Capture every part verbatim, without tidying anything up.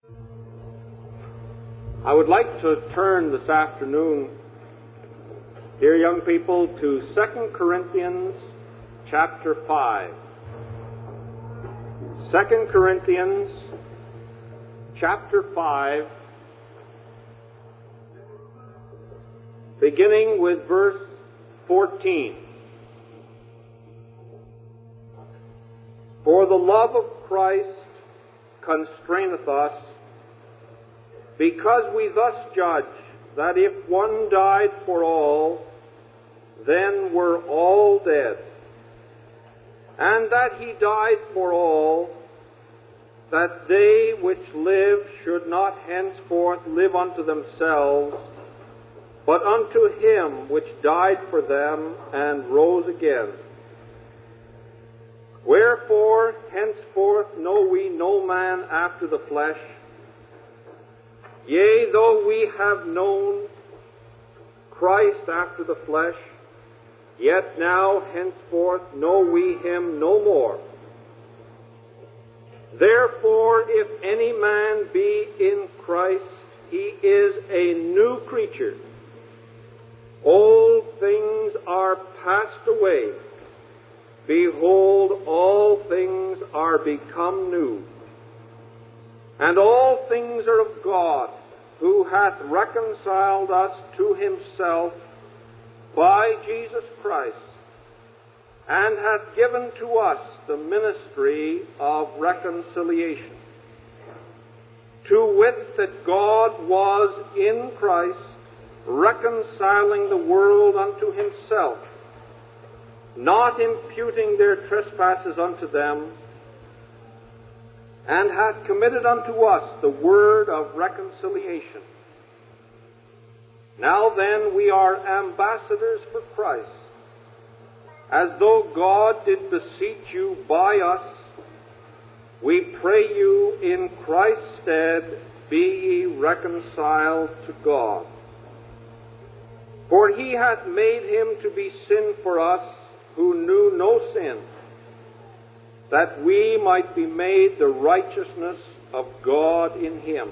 I would like to turn this afternoon, dear young people, to Second Corinthians chapter five. Second Corinthians chapter five, beginning with verse fourteen. For the love of Christ constraineth us, because we thus judge that if one died for all, then were all dead, and that he died for all, that they which live should not henceforth live unto themselves, but unto him which died for them and rose again. Wherefore, henceforth know we no man after the flesh. Yea, though we have known Christ after the flesh, yet now henceforth know we him no more. Therefore, if any man be in Christ, he is a new creature. Old things are passed away. Behold, all things are become new. And all things are of God, who hath reconciled us to himself by Jesus Christ, and hath given to us the ministry of reconciliation. To wit, that God was in Christ, reconciling the world unto himself, not imputing their trespasses unto them, and hath committed unto us the word of reconciliation. Now then, we are ambassadors for Christ, as though God did beseech you by us. We pray you in Christ's stead, be ye reconciled to God. For he hath made him to be sin for us, who knew no sin, that we might be made the righteousness of God in him.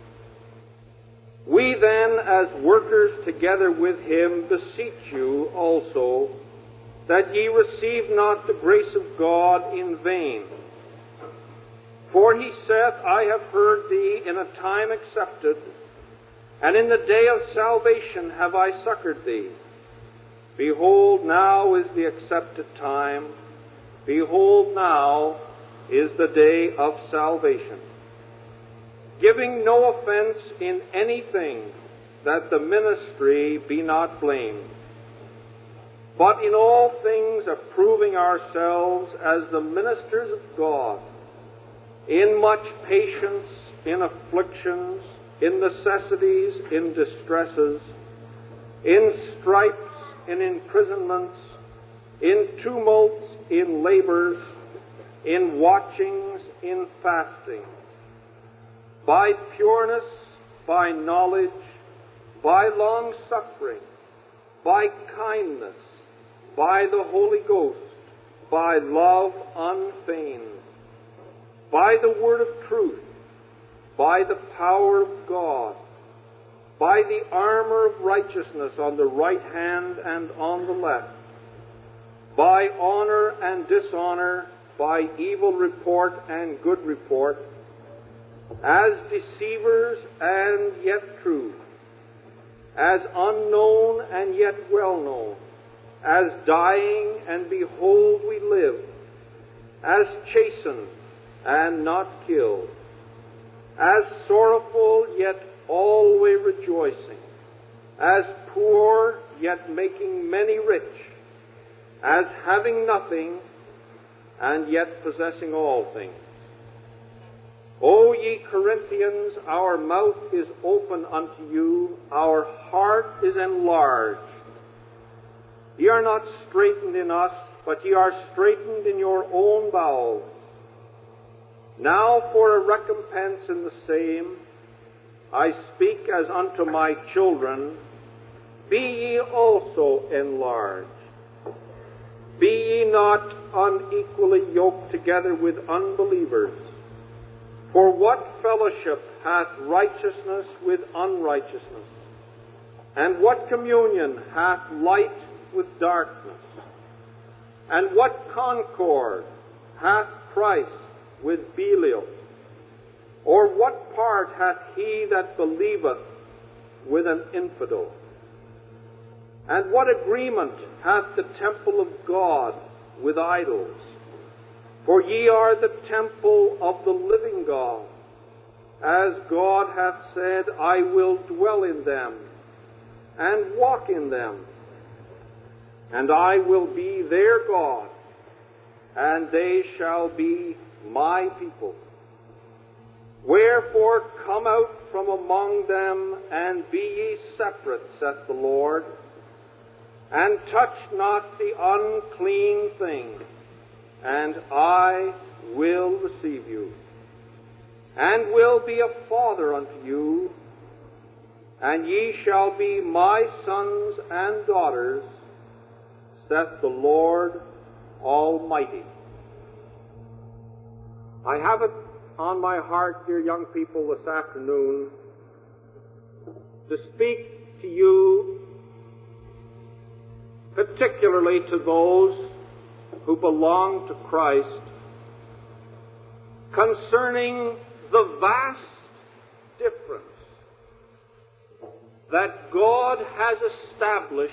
We then, as workers together with him, beseech you also, that ye receive not the grace of God in vain. For he saith, I have heard thee in a time accepted, and in the day of salvation have I succored thee. Behold, now is the accepted time. Behold, now is the day of salvation. Giving no offense in anything, that the ministry be not blamed, but in all things approving ourselves as the ministers of God, in much patience, in afflictions, in necessities, in distresses, in stripes, in imprisonments, in tumults, in labors, in watchings, in fasting, by pureness, by knowledge, by long-suffering, by kindness, by the Holy Ghost, by love unfeigned, by the word of truth, by the power of God, by the armor of righteousness on the right hand and on the left, by honor and dishonor, by evil report and good report, as deceivers and yet true, as unknown and yet well known, as dying and behold we live, as chastened and not killed, as sorrowful yet always rejoicing, as poor yet making many rich, as having nothing and yet possessing all things. O ye Corinthians, our mouth is open unto you, our heart is enlarged. Ye are not straitened in us, but ye are straitened in your own bowels. Now for a recompense in the same, I speak as unto my children, be ye also enlarged. Be ye not unequally yoked together with unbelievers. For what fellowship hath righteousness with unrighteousness? And what communion hath light with darkness? And what concord hath Christ with Belial? Or what part hath he that believeth with an infidel? And what agreement hath the temple of God with idols? For ye are the temple of the living God. As God hath said, I will dwell in them, and walk in them, and I will be their God, and they shall be my people. Wherefore come out from among them, and be ye separate, saith the Lord, and touch not the unclean thing, and I will receive you, and will be a father unto you, and ye shall be my sons and daughters, saith the Lord Almighty. I have it on my heart, dear young people, this afternoon, to speak to you, particularly to those who belong to Christ, concerning the vast difference that God has established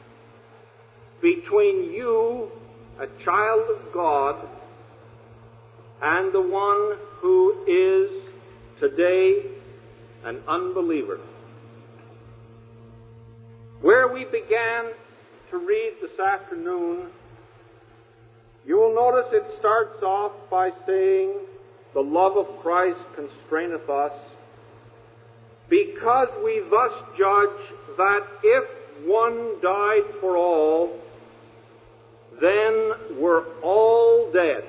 between you, a child of God, and the one who is today an unbeliever. Where we began to read this afternoon, you will notice it starts off by saying, the love of Christ constraineth us, because we thus judge that if one died for all, then we're all dead.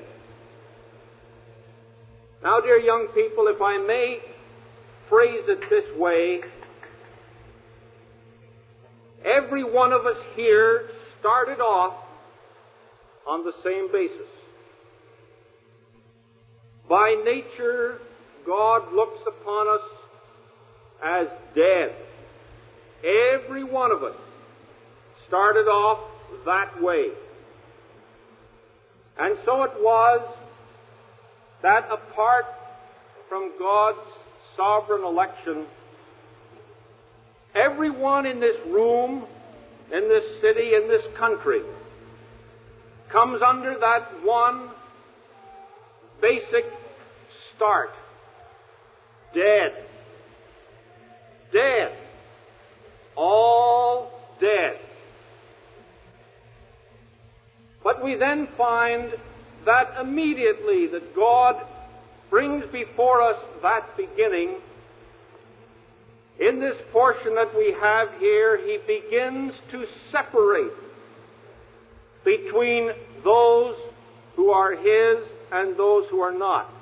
Now, dear young people, if I may phrase it this way, every one of us here started off on the same basis. By nature, God looks upon us as dead. Every one of us started off that way. And so it was that apart from God's sovereign election, everyone in this room, in this city, in this country, comes under that one basic start. Dead. Dead. All dead. But we then find that immediately that God brings before us that beginning. In this portion that we have here, He begins to separate between those who are His and those who are not.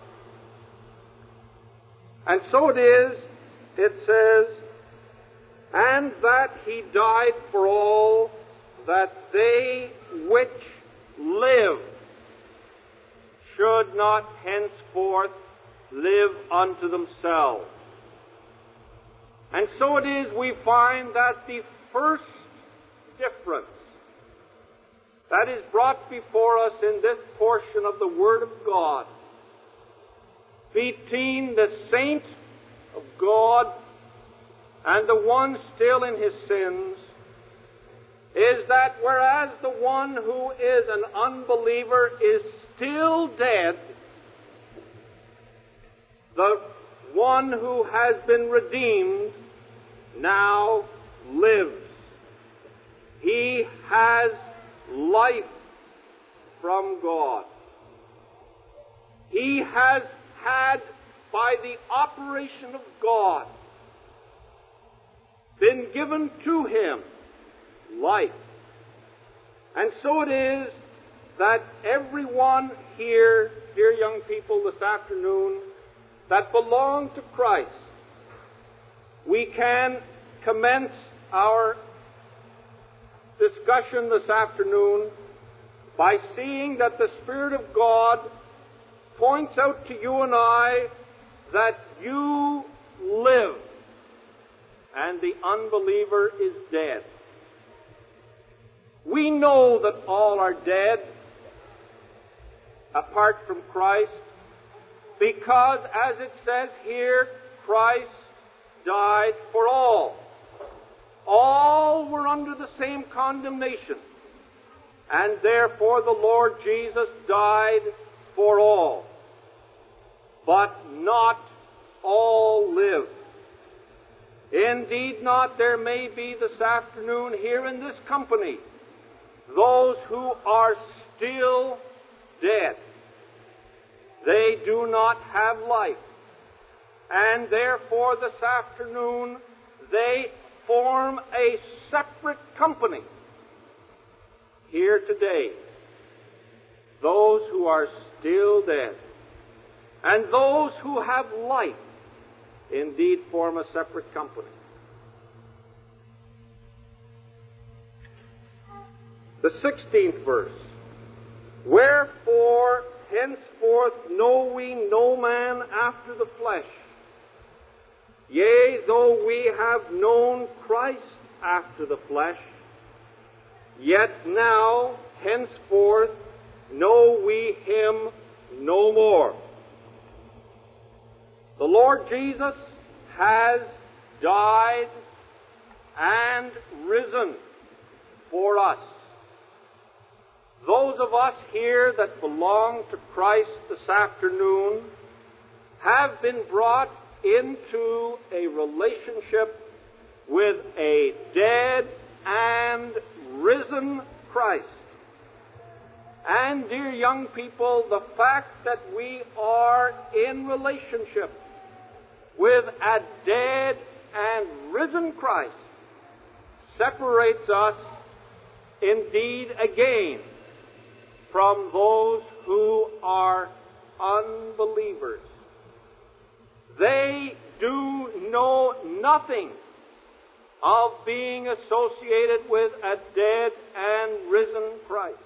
And so it is, it says, and that He died for all, that they which live should not henceforth live unto themselves. And so it is we find that the first difference that is brought before us in this portion of the Word of God between the saint of God and the one still in his sins is that whereas the one who is an unbeliever is still dead, the one who has been redeemed now lives. He has life from God. He has had, by the operation of God, been given to him life. And so it is that everyone here, dear young people, this afternoon, that belong to Christ, we can commence our discussion this afternoon by seeing that the Spirit of God points out to you and I that you live, and the unbeliever is dead. We know that all are dead apart from Christ, because, as it says here, Christ died for all. All were under the same condemnation, and therefore the Lord Jesus died for all. But not all live. Indeed not. There may be this afternoon here in this company those who are still dead. They do not have life. And therefore this afternoon they form a separate company here today. Those who are still dead. And those who have life indeed form a separate company. The sixteenth verse. Wherefore, henceforth know we no man after the flesh. Yea, though we have known Christ after the flesh, yet now, henceforth, know we him no more. The Lord Jesus has died and risen for us. Those of us here that belong to Christ this afternoon have been brought into a relationship with a dead and risen Christ. And, dear young people, the fact that we are in relationship with a dead and risen Christ separates us indeed again from those who are unbelievers. They do know nothing of being associated with a dead and risen Christ.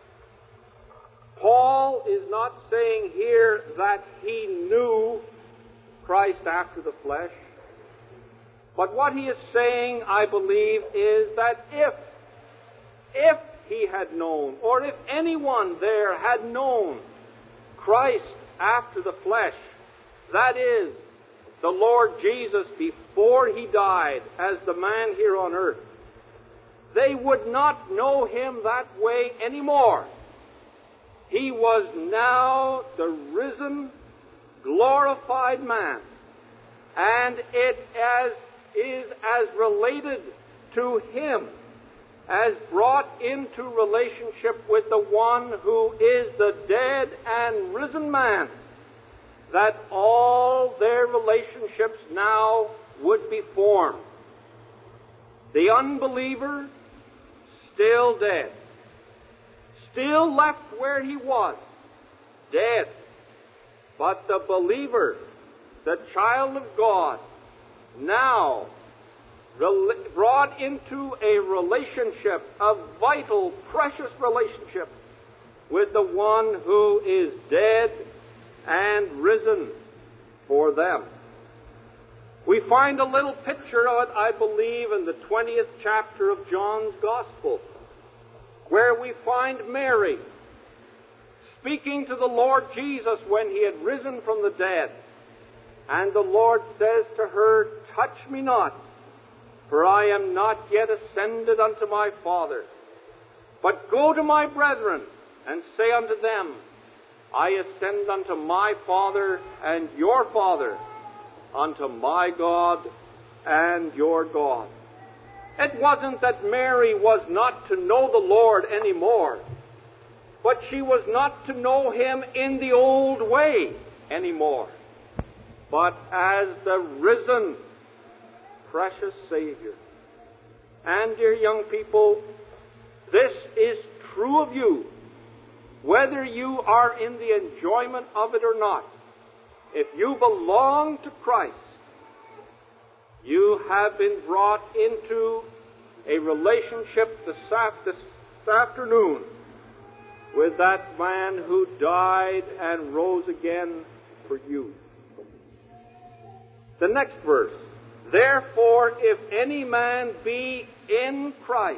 Paul is not saying here that he knew Christ after the flesh, but what he is saying, I believe, is that if, if he had known, or if anyone there had known Christ after the flesh, that is, the Lord Jesus before he died as the man here on earth, they would not know him that way anymore. He was now the risen, glorified man, and it as is as related to him as brought into relationship with the one who is the dead and risen man, that all their relationships now would be formed. The unbeliever, still dead, still left where he was, dead. But the believer, the child of God, now brought into a relationship, a vital, precious relationship with the one who is dead and risen for them. We find a little picture of it, I believe, in the twentieth chapter of John's Gospel, where we find Mary speaking to the Lord Jesus when he had risen from the dead. And the Lord says to her, "Touch me not, for I am not yet ascended unto my Father. But go to my brethren, and say unto them, I ascend unto my Father and your Father, unto my God and your God." It wasn't that Mary was not to know the Lord anymore, but she was not to know him in the old way anymore, but as the risen, precious Savior. And, dear young people, this is true of you, whether you are in the enjoyment of it or not. If you belong to Christ, you have been brought into a relationship this, af- this afternoon with that man who died and rose again for you. The next verse. Therefore, if any man be in Christ,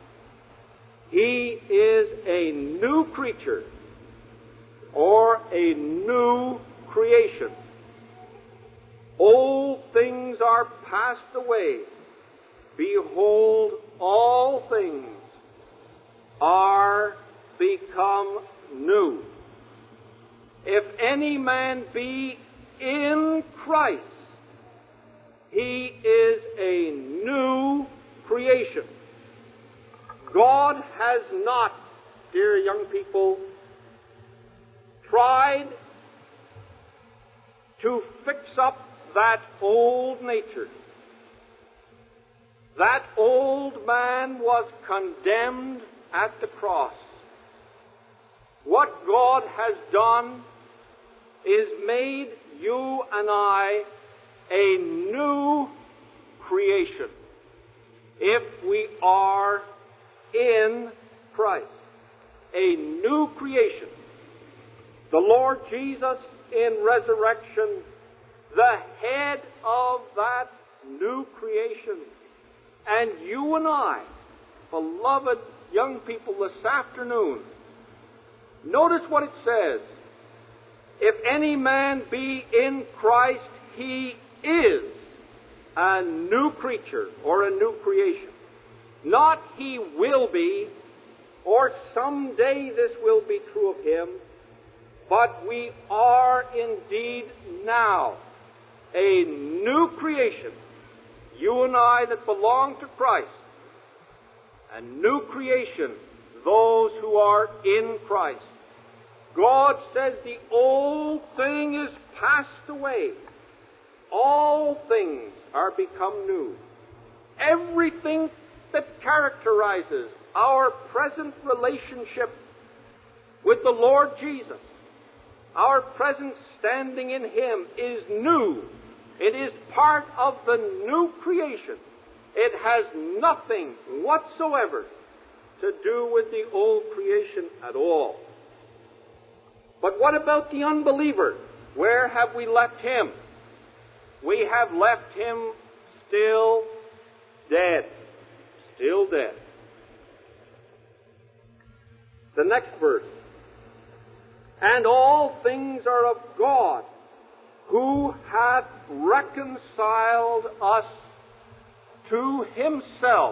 he is a new creature, or a new creation. Old things are passed away. Behold, all things are become new. If any man be in Christ, he is a new creation. God has not, dear young people, tried to fix up that old nature. That old man was condemned at the cross. What God has done is made you and I a new creation if we are in Christ. A new creation. The Lord Jesus in resurrection, the head of that new creation. And you and I, beloved young people, this afternoon, notice what it says. If any man be in Christ, he is a new creature or a new creation. Not he will be, or someday this will be true of him, but we are indeed now a new creation. You and I that belong to Christ, a new creation, those who are in Christ. God says the old thing is passed away. All things are become new. Everything that characterizes our present relationship with the Lord Jesus, our present standing in Him, is new. It is part of the new creation. It has nothing whatsoever to do with the old creation at all. But what about the unbeliever? Where have we left him? We have left him still dead. Still dead. The next verse. And all things are of God, who hath reconciled us to Himself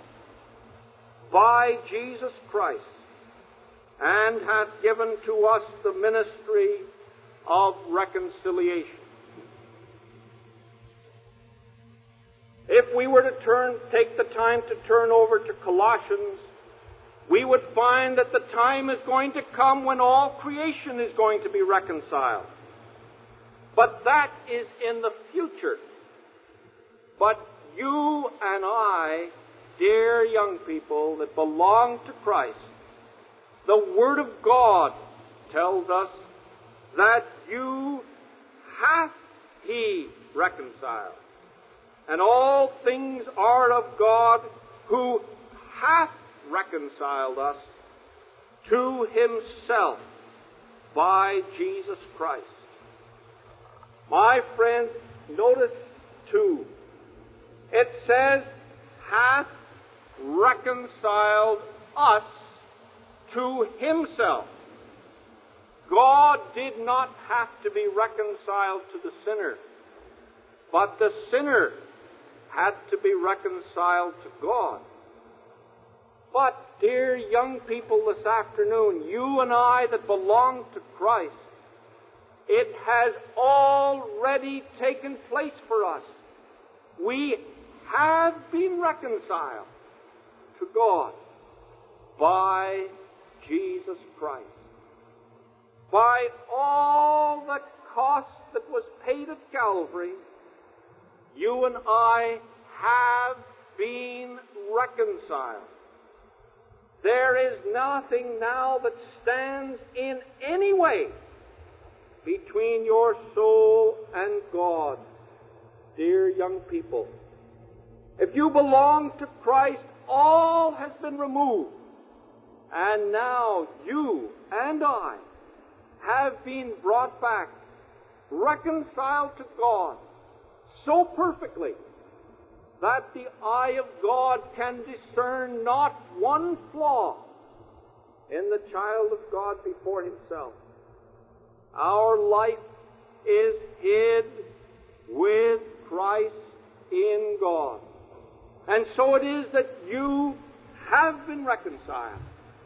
by Jesus Christ, and hath given to us the ministry of reconciliation. If we were to turn, take the time to turn over to Colossians, we would find that the time is going to come when all creation is going to be reconciled. But that is in the future. But you and I, dear young people that belong to Christ, the Word of God tells us that you hath He reconciled. And all things are of God, who hath reconciled us to Himself by Jesus Christ. My friends, notice too, it says, hath reconciled us to Himself. God did not have to be reconciled to the sinner, but the sinner had to be reconciled to God. But, dear young people this afternoon, you and I that belong to Christ, it has already taken place for us. We have been reconciled to God by Jesus Christ. By all the cost that was paid at Calvary, you and I have been reconciled. There is nothing now that stands in any way between your soul and God, dear young people. If you belong to Christ, all has been removed. And now you and I have been brought back, reconciled to God, so perfectly that the eye of God can discern not one flaw in the child of God before Himself. Our life is hid with Christ in God. And so it is that you have been reconciled.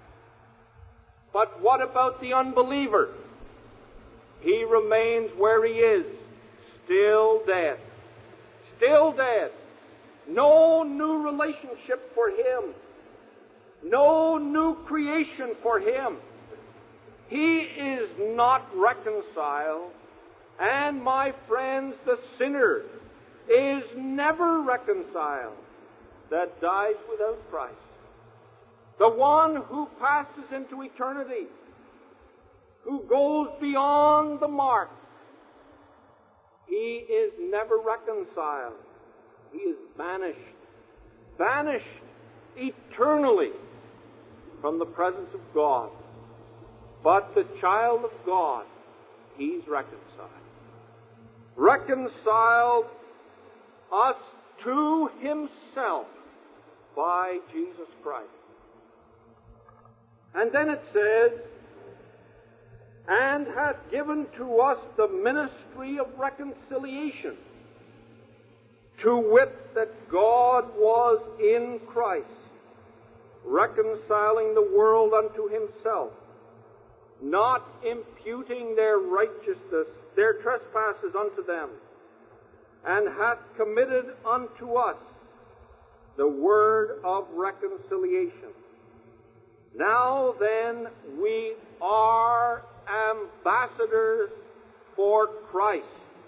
But what about the unbeliever? He remains where he is, still dead. Still dead. No new relationship for him. No new creation for him. He is not reconciled. And my friends, the sinner is never reconciled that dies without Christ. The one who passes into eternity, who goes beyond the mark, he is never reconciled. He is banished, banished eternally from the presence of God. But the child of God, he's reconciled. Reconciled us to Himself by Jesus Christ. And then it says, and hath given to us the ministry of reconciliation, to wit, that God was in Christ, reconciling the world unto Himself, not imputing their righteousness, their trespasses unto them, and hath committed unto us the word of reconciliation. Now then, we are ambassadors for Christ,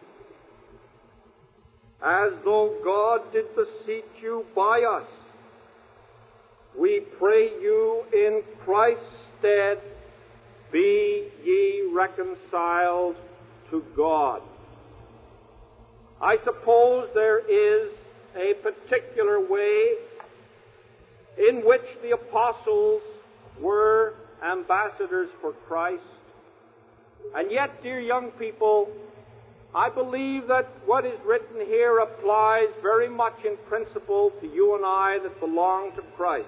as though God did beseech you by us. We pray you in Christ's stead, be ye reconciled to God. I suppose there is a particular way in which the apostles were ambassadors for Christ. And yet, dear young people, I believe that what is written here applies very much in principle to you and I that belong to Christ.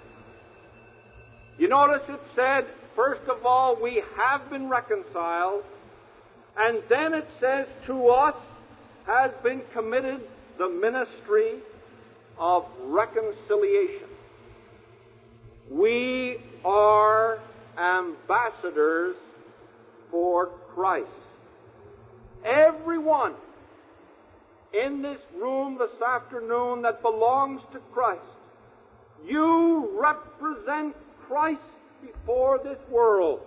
You notice it said, first of all, we have been reconciled, and then it says, to us has been committed the ministry of reconciliation. We are ambassadors for Christ. Everyone in this room this afternoon that belongs to Christ, you represent Christ before this world.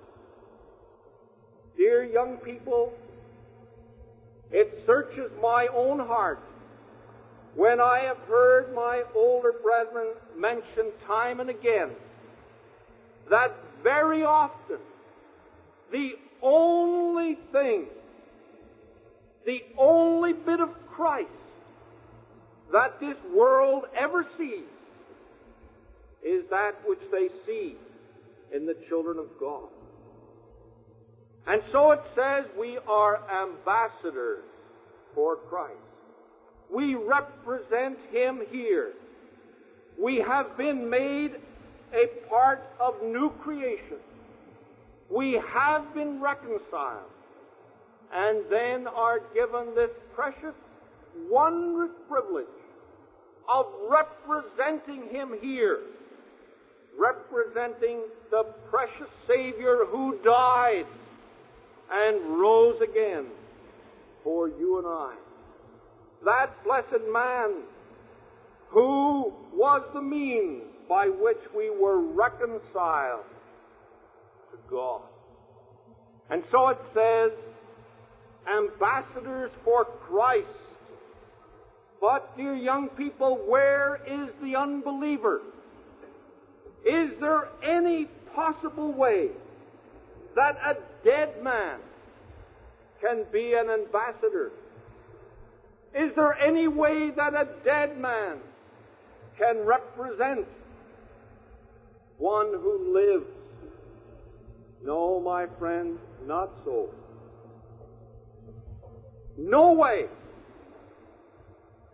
Dear young people, it searches my own heart when I have heard my older brethren mention time and again that very often the only thing, the only bit of Christ that this world ever sees is that which they see in the children of God. And so it says we are ambassadors for Christ. We represent Him here. We have been made a part of new creation. We have been reconciled, and then are given this precious, wondrous privilege of representing Him here, representing the precious Savior who died and rose again for you and I. That blessed man who was the means by which we were reconciled to God. And so it says, ambassadors for Christ. But, dear young people, where is the unbeliever? Is there any possible way that a dead man can be an ambassador? Is there any way that a dead man can represent one who lives? No, my friend, not so. No way.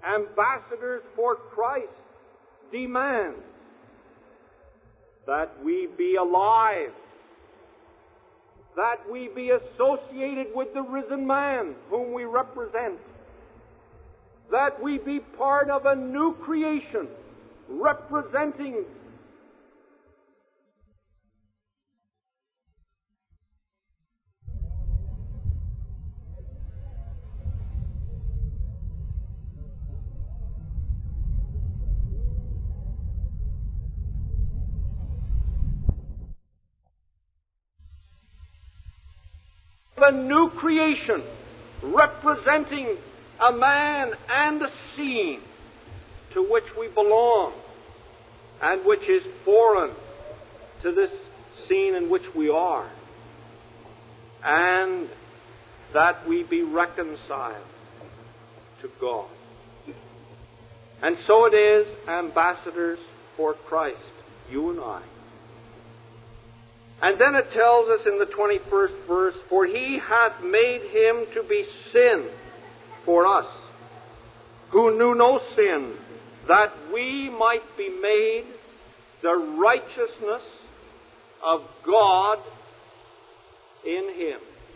ambassadors for Christ, demands that we be alive, that we be associated with the risen man whom we represent, that we be part of a new creation representing a new creation representing a man and a scene to which we belong and which is foreign to this scene in which we are, and that we be reconciled to God. And so it is, ambassadors for Christ, you and I. And then it tells us in the twenty-first verse, for he hath made him to be sin for us, who knew no sin, that we might be made the righteousness of God in him.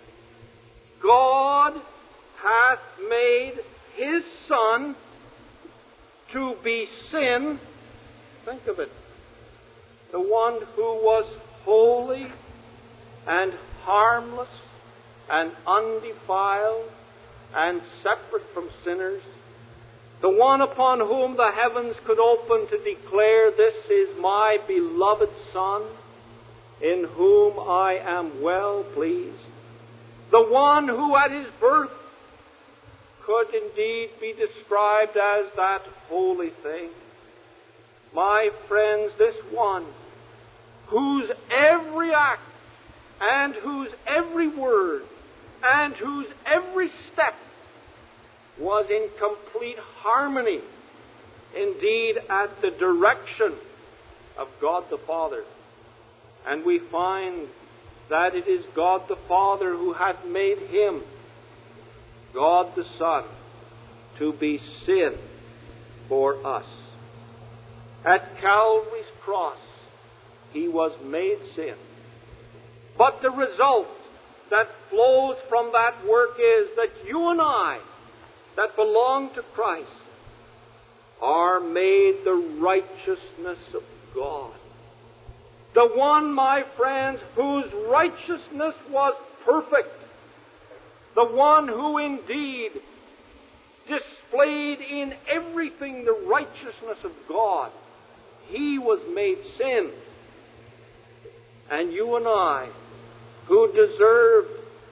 God hath made his Son to be sin. Think of it. The one who was holy and harmless and undefiled and separate from sinners, the one upon whom the heavens could open to declare, this is my beloved Son, in whom I am well pleased, the one who at his birth could indeed be described as that holy thing. My friends, this one whose every act and whose every word and whose every step was in complete harmony, indeed at the direction of God the Father. And we find that it is God the Father who hath made him, God the Son, to be sin for us. At Calvary's cross, he was made sin. But the result that flows from that work is that you and I, that belong to Christ, are made the righteousness of God. The one, my friends, whose righteousness was perfect. The one who indeed displayed in everything the righteousness of God. He was made sin. And you and I, who deserved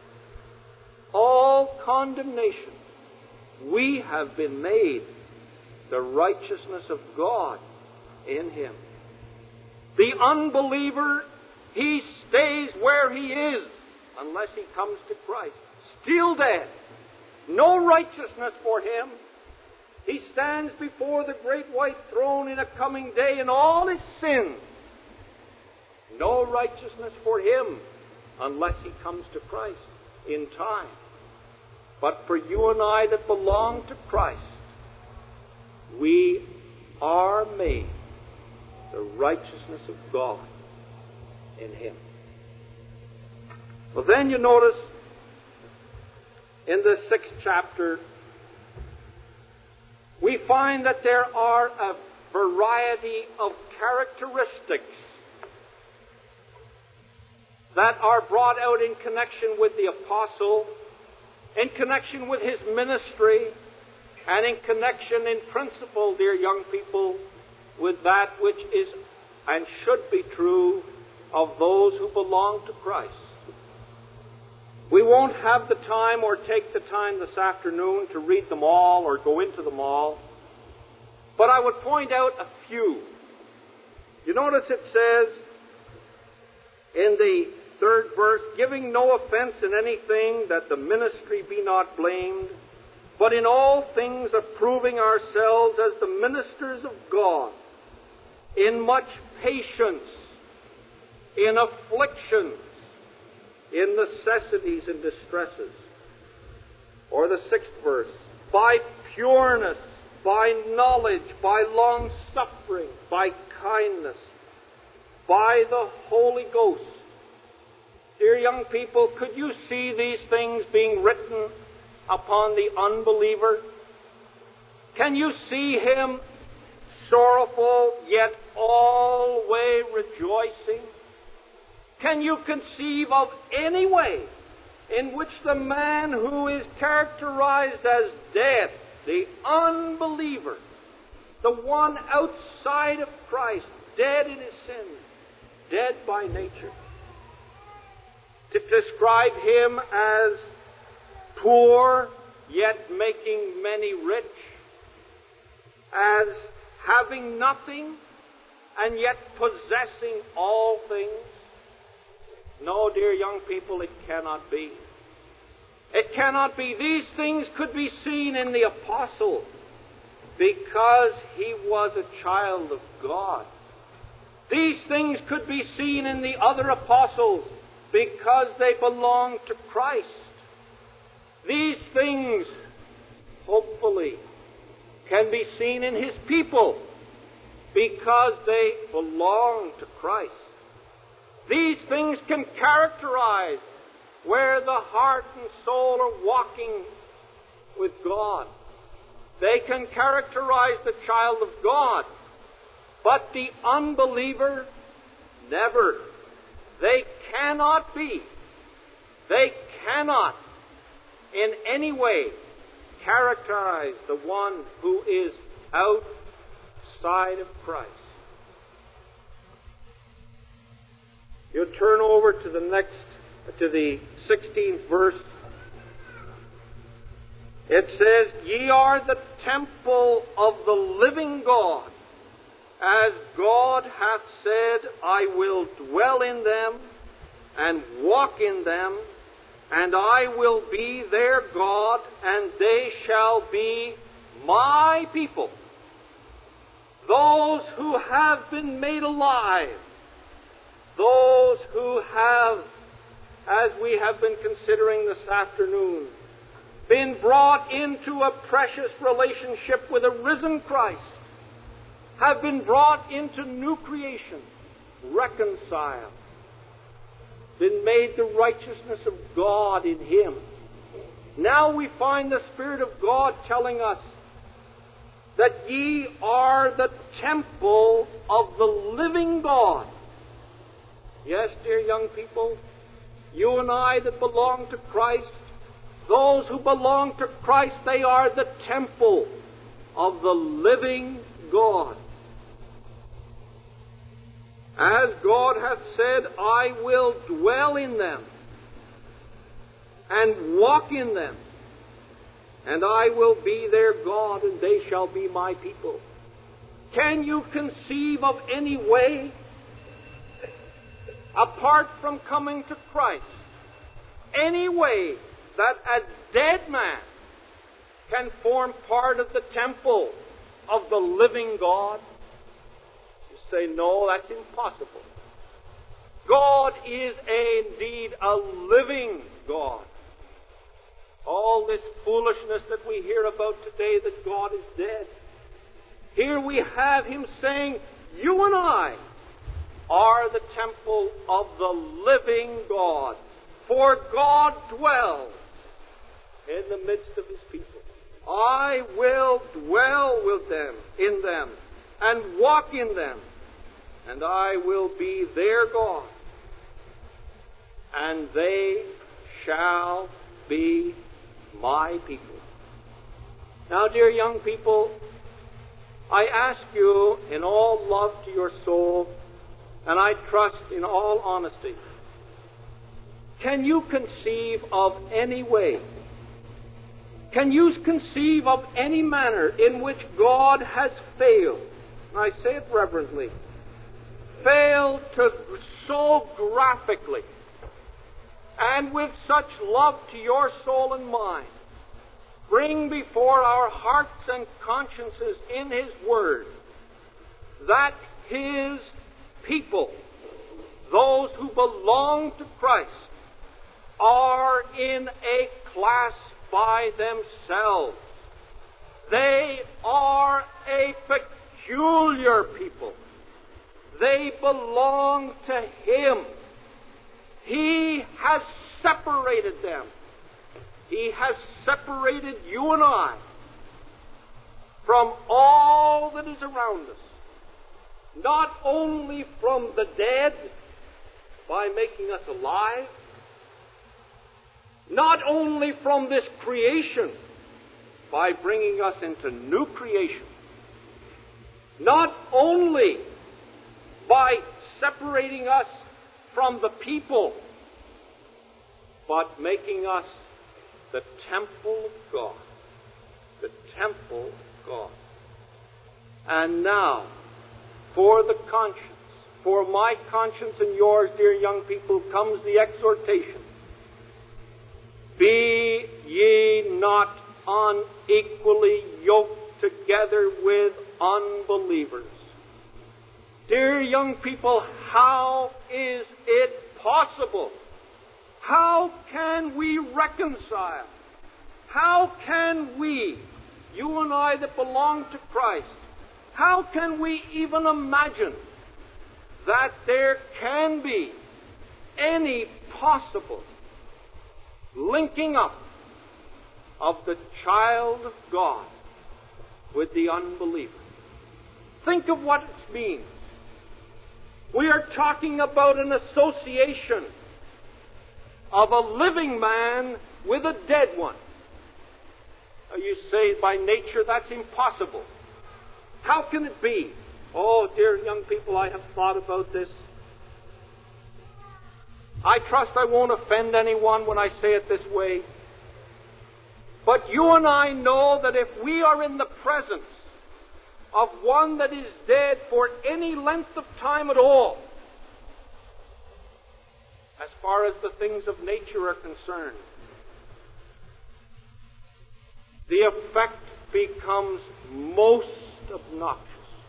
all condemnation, we have been made the righteousness of God in him. The unbeliever, he stays where he is unless he comes to Christ. Still dead. No righteousness for him. He stands before the great white throne in a coming day in all his sins. No righteousness for him unless he comes to Christ in time. But for you and I that belong to Christ, we are made the righteousness of God in him. Well, then you notice in the sixth chapter, we find that there are a variety of characteristics that are brought out in connection with the apostle, in connection with his ministry, and in connection in principle, dear young people, with that which is and should be true of those who belong to Christ. We won't have the time or take the time this afternoon to read them all or go into them all, but I would point out a few. You notice it says in the third verse, giving no offense in anything, that the ministry be not blamed, but in all things approving ourselves as the ministers of God, in much patience, in afflictions, in necessities and distresses. Or the sixth verse, by pureness by knowledge, by long-suffering, by kindness, by the Holy Ghost. Dear young people, could you see these things being written upon the unbeliever? Can you see him sorrowful, yet always rejoicing? Can you conceive of any way in which the man who is characterized as dead, the unbeliever, the one outside of Christ, dead in his sins, dead by nature, to describe him as poor, yet making many rich, as having nothing, and yet possessing all things? No, dear young people, it cannot be. It cannot be. These things could be seen in the apostle because he was a child of God. These things could be seen in the other apostles because they belonged to Christ. These things, hopefully, can be seen in his people because they belong to Christ. These things can characterize where the heart and soul are walking with God. They can characterize the child of God. But the unbeliever, never. They cannot be. They cannot in any way characterize the one who is outside of Christ. You turn over to the next, to the sixteenth verse. It says, "Ye are the temple of the living God. As God hath said, I will dwell in them and walk in them, and I will be their God, and they shall be my people." Those who have been made alive, those who have, as we have been considering this afternoon, been brought into a precious relationship with a risen Christ, have been brought into new creation, reconciled, been made the righteousness of God in Him. Now we find the Spirit of God telling us that ye are the temple of the living God. Yes, dear young people, you and I that belong to Christ, those who belong to Christ, they are the temple of the living God. As God hath said, I will dwell in them and walk in them, and I will be their God, and they shall be my people. Can you conceive of any way, apart from coming to Christ, any way that a dead man can form part of the temple of the living God? You say, no, that's impossible. God is a, indeed a living God. All this foolishness that we hear about today, that God is dead. Here we have Him saying, you and I are the temple of the living God. For God dwells in the midst of His people. I will dwell with them, in them, and walk in them, and I will be their God, and they shall be my people. Now, dear young people, I ask you in all love to your soul, and I trust in all honesty, can you conceive of any way, can you conceive of any manner in which God has failed, and I say it reverently, failed to so graphically and with such love to your soul and mine bring before our hearts and consciences in His Word that His people, those who belong to Christ, are in a class by themselves. They are a peculiar people. They belong to Him. He has separated them. He has separated you and I from all that is around us. Not only from the dead by making us alive, not only from this creation by bringing us into new creation, not only by separating us from the people, but making us the temple of God. The temple of God. And now, for the conscience, for my conscience and yours, dear young people, comes the exhortation. Be ye not unequally yoked together with unbelievers. Dear young people, how is it possible? How can we reconcile? How can we, you and I that belong to Christ, how can we even imagine that there can be any possible linking up of the child of God with the unbeliever? Think of what it means. We are talking about an association of a living man with a dead one. Now you say, by nature, that's impossible. How can it be? Oh, dear young people, I have thought about this. I trust I won't offend anyone when I say it this way. But you and I know that if we are in the presence of one that is dead for any length of time at all, as far as the things of nature are concerned, the effect becomes most obnoxious.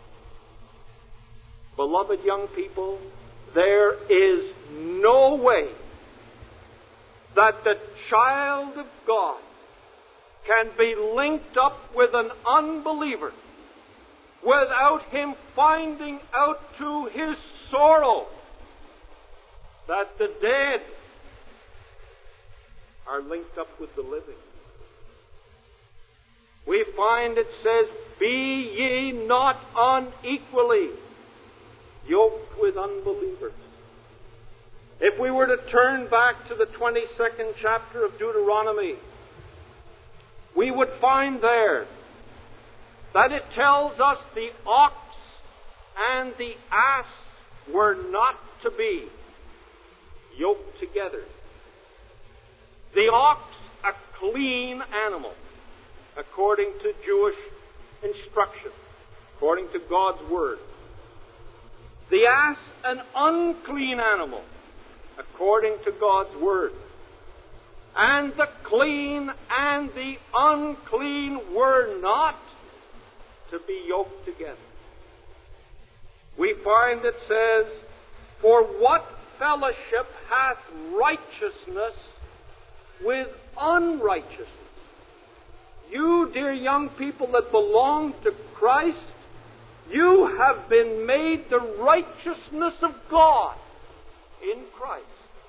Beloved young people, there is no way that the child of God can be linked up with an unbeliever without him finding out to his sorrow that the dead are linked up with the living. We find it says, be ye not unequally yoked with unbelievers. If we were to turn back to the twenty-second chapter of Deuteronomy, we would find there that it tells us the ox and the ass were not to be yoked together. The ox, a clean animal, according to Jewish instruction, according to God's Word. The ass, an unclean animal, according to God's Word. And the clean and the unclean were not to be yoked together. We find it says, for what fellowship hath righteousness with unrighteousness? You, dear young people that belong to Christ, you have been made the righteousness of God in Christ.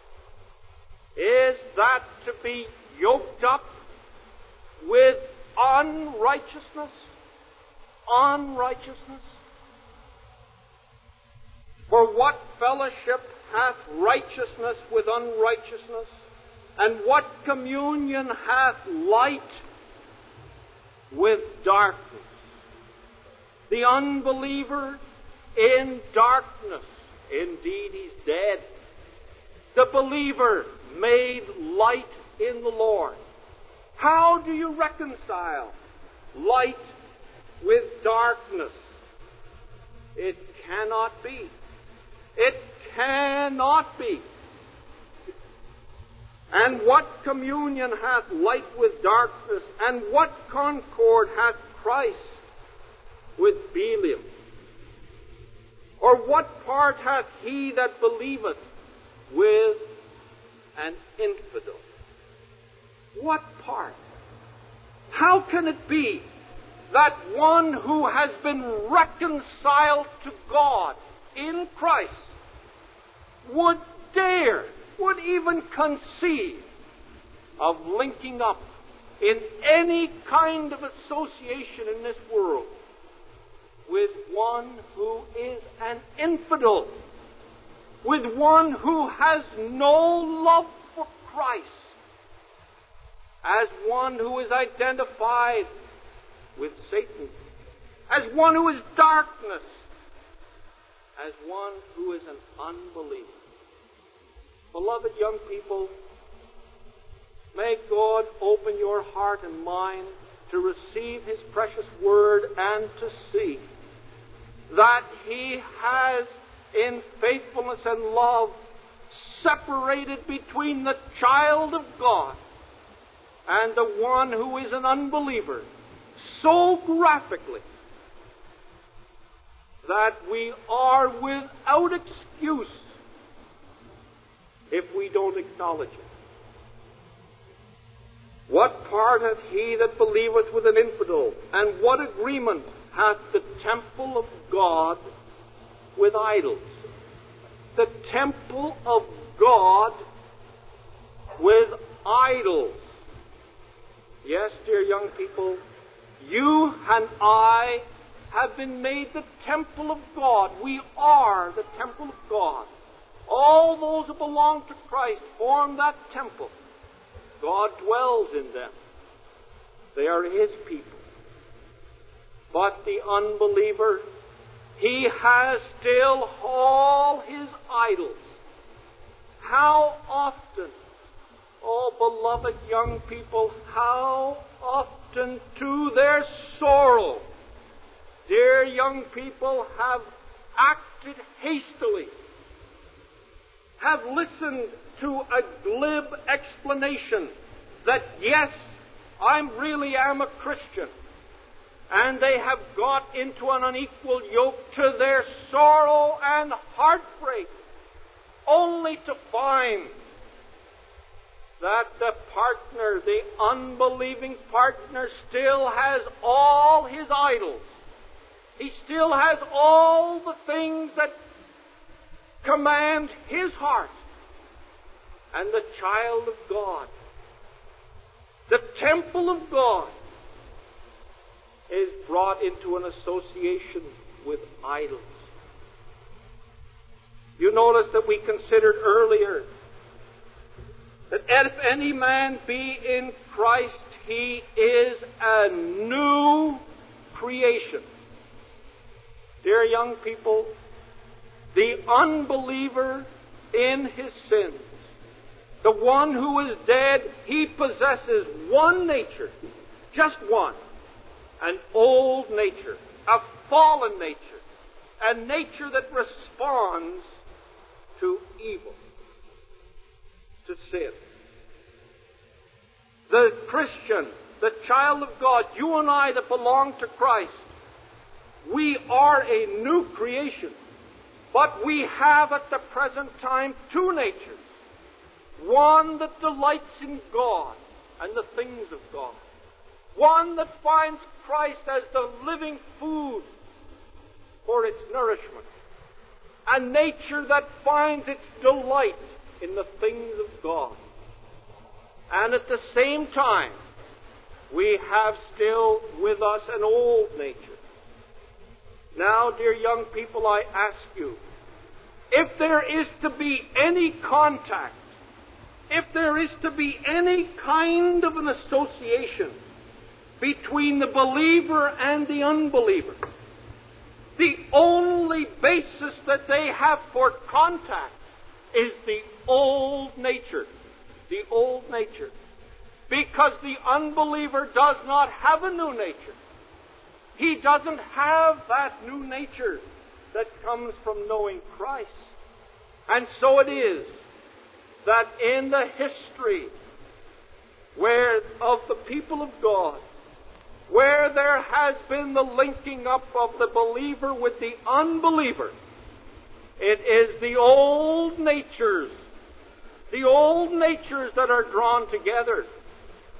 Is that to be yoked up with unrighteousness? Unrighteousness? For what fellowship hath righteousness with unrighteousness? And what communion hath light with darkness? The unbeliever in darkness. Indeed, he's dead. The believer made light in the Lord. How do you reconcile light with darkness? It cannot be. It cannot be. And what communion hath light with darkness? And what concord hath Christ with Belial? Or what part hath he that believeth with an infidel? What part? How can it be that one who has been reconciled to God in Christ would dare, would even conceive of linking up in any kind of association in this world with one who is an infidel, with one who has no love for Christ, as one who is identified with Satan, as one who is darkness, as one who is an unbeliever. Beloved young people, may God open your heart and mind to receive His precious Word and to see that He has, in faithfulness and love, separated between the child of God and the one who is an unbeliever so graphically that we are without excuse if we don't acknowledge it. What part hath he that believeth with an infidel? And what agreement hath the temple of God with idols? The temple of God with idols. Yes, dear young people, you and I have been made the temple of God. We are the temple of God. All those who belong to Christ form that temple. God dwells in them. They are His people. But the unbeliever, he has still all his idols. How often, oh beloved young people, how often to their sorrow, dear young people have acted hastily, have listened to a glib explanation that, yes, I really am a Christian, and they have got into an unequal yoke to their sorrow and heartbreak, only to find that the partner, the unbelieving partner, still has all his idols. He still has all the things that command his heart. And the child of God, the temple of God, is brought into an association with idols. You notice that we considered earlier that if any man be in Christ, he is a new creation. Dear young people, the unbeliever in his sins, the one who is dead, he possesses one nature, just one, an old nature, a fallen nature, a nature that responds to evil, to sin. The Christian, the child of God, you and I that belong to Christ, we are a new creation. But we have at the present time two natures. One that delights in God and the things of God. One that finds Christ as the living food for its nourishment. A nature that finds its delight in the things of God. And at the same time, we have still with us an old nature. Now, dear young people, I ask you, if there is to be any contact, if there is to be any kind of an association between the believer and the unbeliever, the only basis that they have for contact is the old nature. The old nature. Because the unbeliever does not have a new nature. He doesn't have that new nature that comes from knowing Christ. And so it is that in the history where of the people of God, where there has been the linking up of the believer with the unbeliever, it is the old natures, the old natures that are drawn together.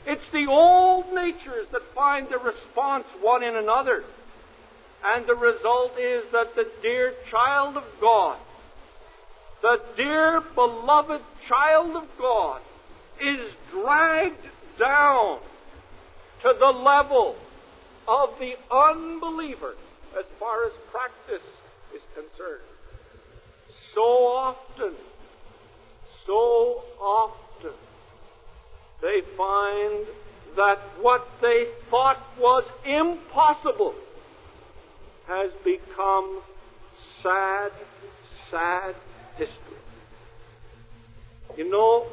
It's the old natures that find the response one in another. And the result is that the dear child of God, the dear beloved child of God, is dragged down to the level of the unbeliever as far as practice is concerned. So often, so often, they find that what they thought was impossible has become sad, sad history. You know,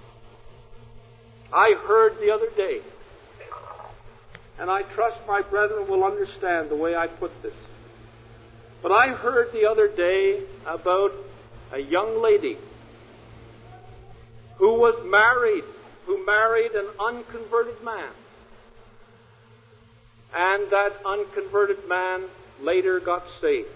I heard the other day, and I trust my brethren will understand the way I put this, but I heard the other day about a young lady who was married, who married an unconverted man. And that unconverted man later got saved.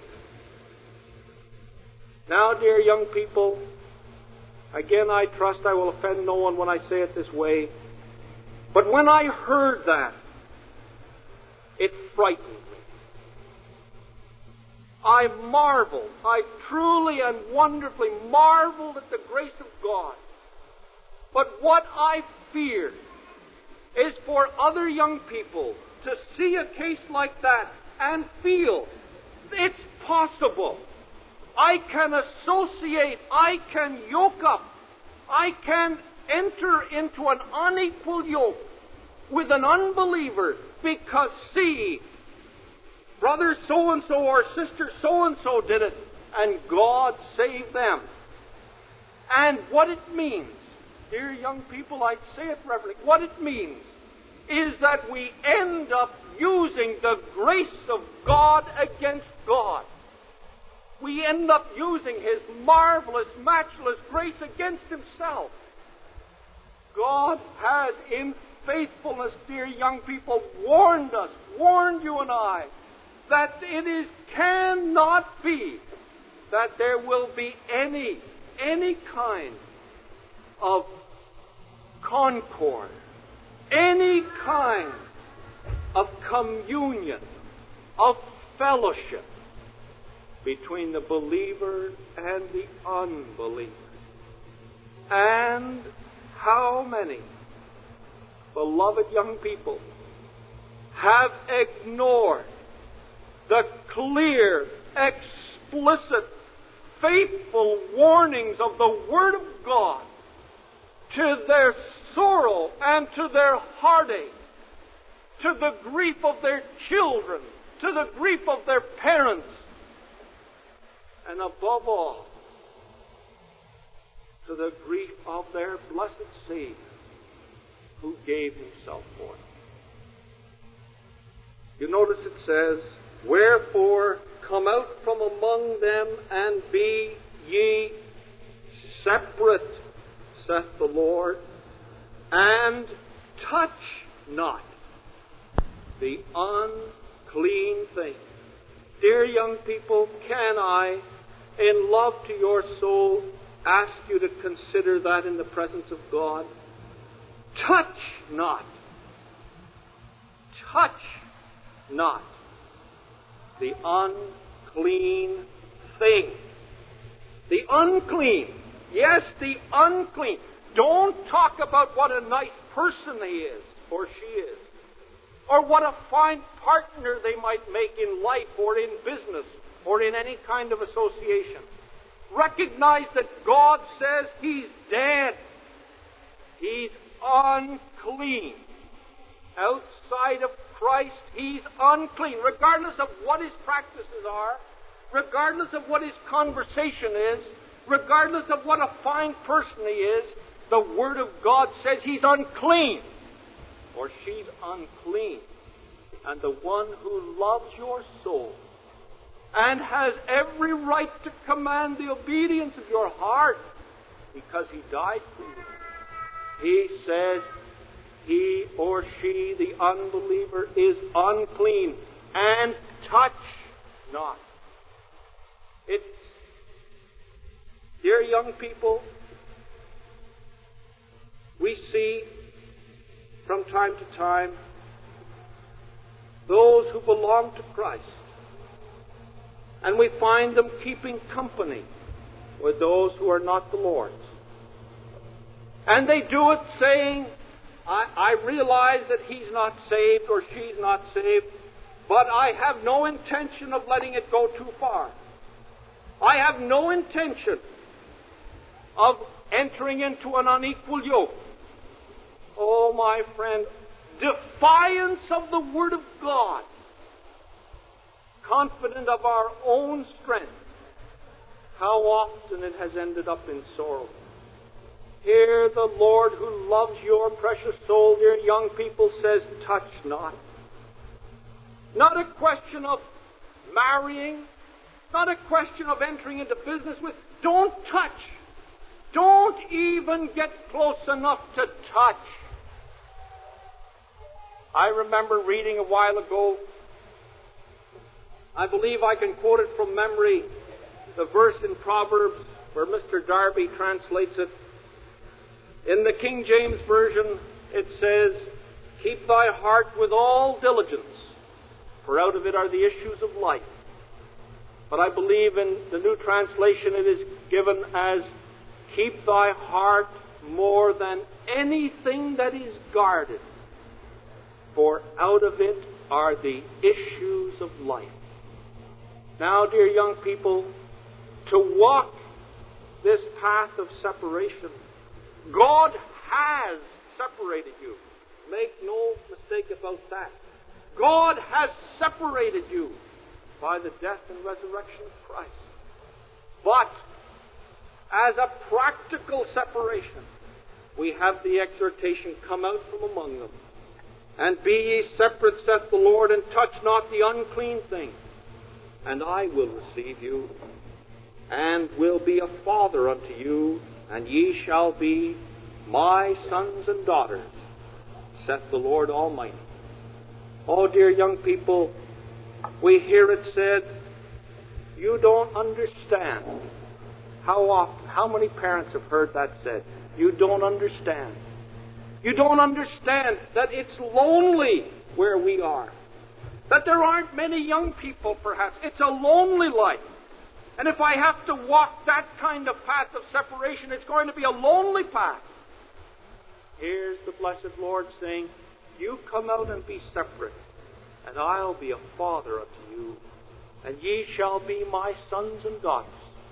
Now, dear young people, again, I trust I will offend no one when I say it this way, but when I heard that, it frightened me. I marveled, I truly and wonderfully marveled at the grace of God. But what I feared is for other young people to see a case like that and feel it's possible. I can associate, I can yoke up, I can enter into an unequal yoke with an unbeliever because, see, brother so-and-so or sister so-and-so did it and God saved them. And what it means, dear young people, I say it reverently, what it means is that we end up using the grace of God against God. We end up using His marvelous, matchless grace against Himself. God has, in faithfulness, dear young people, warned us, warned you and I, that it is cannot be that there will be any, any kind of concord, any kind of communion, of fellowship between the believer and the unbeliever. And how many beloved young people have ignored the clear, explicit, faithful warnings of the Word of God to their sorrow and to their heartache, to the grief of their children, to the grief of their parents, and above all, to the grief of their blessed Savior, who gave Himself for them. You notice it says, "Wherefore come out from among them and be ye separate, saith the Lord, and touch not the unclean thing." Dear young people, can I, in love to your soul, ask you to consider that in the presence of God? Touch not. Touch not the unclean thing. The unclean. Yes, the unclean. Don't talk about what a nice person he is, or she is, or what a fine partner they might make in life or in business or in any kind of association. Recognize that God says he's dead. He's unclean. Outside of Christ, he's unclean, regardless of what his practices are, regardless of what his conversation is, regardless of what a fine person he is. The Word of God says he's unclean, or she's unclean. And the one who loves your soul and has every right to command the obedience of your heart because he died for you, he says he or she, the unbeliever, is unclean, and touch not. It's, dear young people, we see from time to time those who belong to Christ, and we find them keeping company with those who are not the Lord's. And they do it saying, I, I realize that he's not saved or she's not saved, but I have no intention of letting it go too far. I have no intention of entering into an unequal yoke. Oh, my friend, defiance of the Word of God, confident of our own strength, how often it has ended up in sorrow. Here the Lord, who loves your precious soul, dear young people, says, touch not. Not a question of marrying, not a question of entering into business with. Don't touch. Don't even get close enough to touch. I remember reading a while ago, I believe I can quote it from memory, the verse in Proverbs where Mister Darby translates it. In the King James Version, it says, keep thy heart with all diligence, for out of it are the issues of life. But I believe in the New Translation it is given as, keep thy heart more than anything that is guarded, for out of it are the issues of life. Now, dear young people, to walk this path of separation, God has separated you. Make no mistake about that. God has separated you by the death and resurrection of Christ. But as a practical separation, we have the exhortation, come out from among them, and be ye separate, saith the Lord, and touch not the unclean thing, and I will receive you, and will be a father unto you, and ye shall be my sons and daughters, saith the Lord Almighty. Oh, dear young people, we hear it said, you don't understand. How often, how many parents have heard that said? You don't understand. You don't understand that it's lonely where we are. That there aren't many young people, perhaps. It's a lonely life. And if I have to walk that kind of path of separation, it's going to be a lonely path. Here's the blessed Lord saying, you come out and be separate, and I'll be a father unto you, and ye shall be my sons and daughters.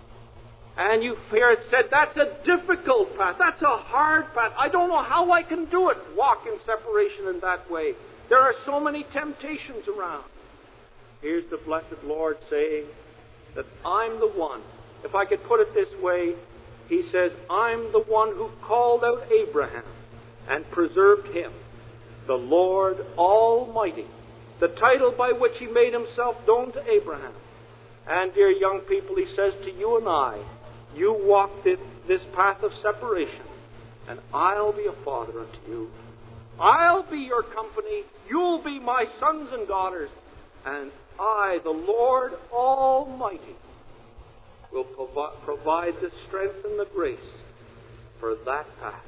And you hear it said, that's a difficult path. That's a hard path. I don't know how I can do it. Walk in separation in that way. There are so many temptations around. Here's the blessed Lord saying that I'm the one. If I could put it this way, he says, I'm the one who called out Abraham and preserved him, the Lord Almighty. The title by which he made himself known to Abraham. And, dear young people, he says to you and I, you walk this path of separation, and I'll be a father unto you. I'll be your company. You'll be my sons and daughters. And I, the Lord Almighty, will provi- provide the strength and the grace for that path.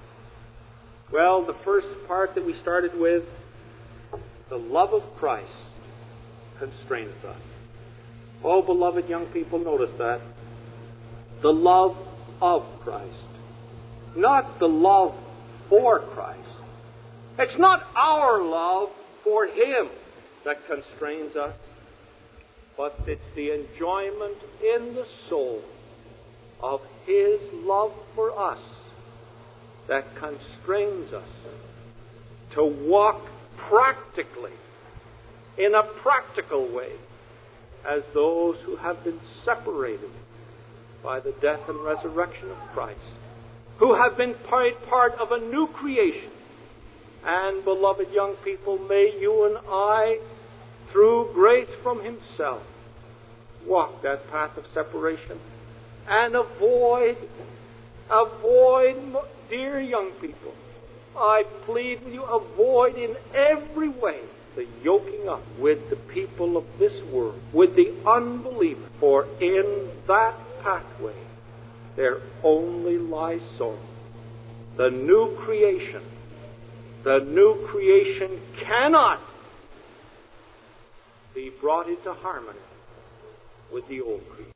Well, the first part that we started with, the love of Christ constraineth us. Oh, beloved young people, notice that. The love of Christ. Not the love for Christ. It's not our love for Him that constrains us, but it's the enjoyment in the soul of His love for us that constrains us to walk practically, in a practical way, as those who have been separated by the death and resurrection of Christ, who have been part of a new creation. And, beloved young people, may you and I, through grace from Himself, walk that path of separation and avoid, avoid, dear young people, I plead with you, avoid in every way the yoking up with the people of this world, with the unbeliever. For in that pathway there only lies sorrow. The new creation the new creation cannot be brought into harmony with the old creation.